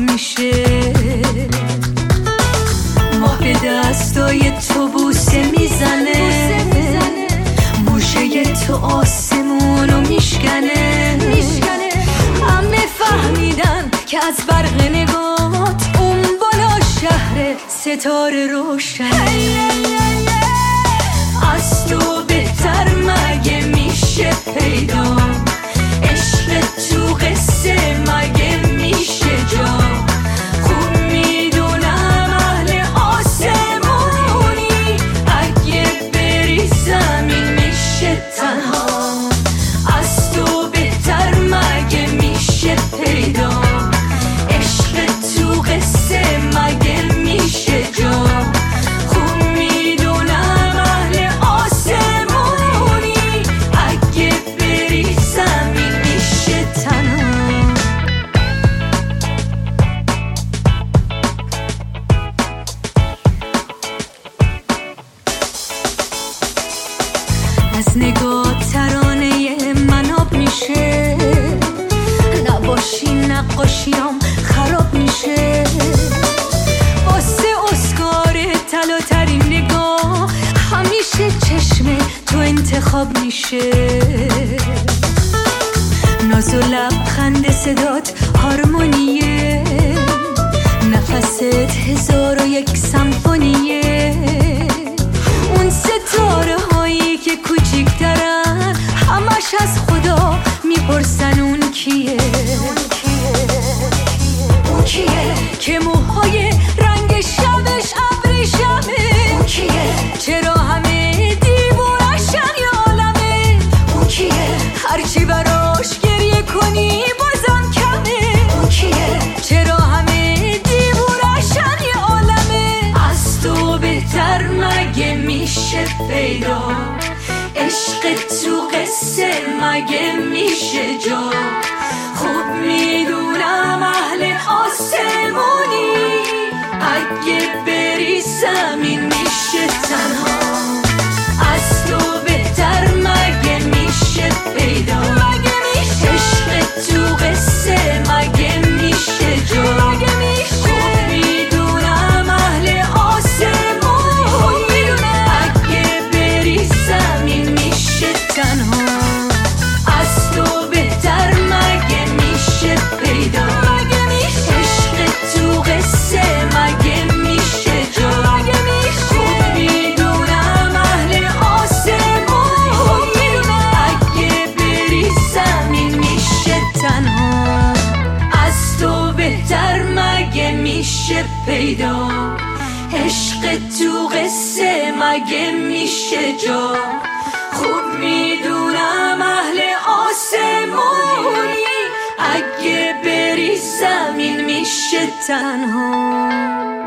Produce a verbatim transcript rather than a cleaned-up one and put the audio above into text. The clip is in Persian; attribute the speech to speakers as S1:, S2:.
S1: میشه. ماه به دستای تو بوسه میزنه، موشه تو آسمونو میشکنه. همه فهمیدن که از برق نگات اون بالا شهر ستاره روشن. از تو بهتر مگه میشه پیدا، عشق تو قصه مگه میشه جا. خوب میدونم اهل آسمونی، اگه بری زمین میشه تنها. از تو بهتر مگه میشه پیدا، عشق تو قصه مگه میشه جا. خوب میدونم اهل آسمونی، اگه بری زمین میشه تنها. از نگاه ترانه من آب میشه، نباشی نقاشیام خراب میشه. واسه اسکار طلاترین نگاه همیشه چشم تو انتخاب میشه. ناز و لبخند صدات هارمونیه، نفست هزار و یک سمفونیه. اون ستاره هایی که کوچیکترن همش از خدا میپرسن اون کیه. اون کیه که موهای رنگ شبش ابریشمه. اون کیه چرا همه دیوونشن یه عالمه. اون کیه هرچی براش گریه کنی بازم کمه. اون کیه چرا همه دیوونشن یه عالمه. از تو بهتر مگه میشه پیدا، عشق تو قصه مگه میشه جا. خوب میدونم اهل آسمونی، اگه بری زمین میشه تنها. از تو بهتر مگه میشه پیدا، عشق تو قصه مگه میشه جا. خوب میدونم اهل آسمونی، اگه بری زمین میشه تنها. از تو بهتر مگه میشه پیدا، عشق تو قصه مگه میشه جا. خوب میدونم اهل آسمونی، اگه بری زمین میشه تنها. از تو بهتر مگه میشه پیدا، عشق تو قصه مگه میشه جا. خوب میدونم اهل آسمونی، اگه بری زمین میشه تنها.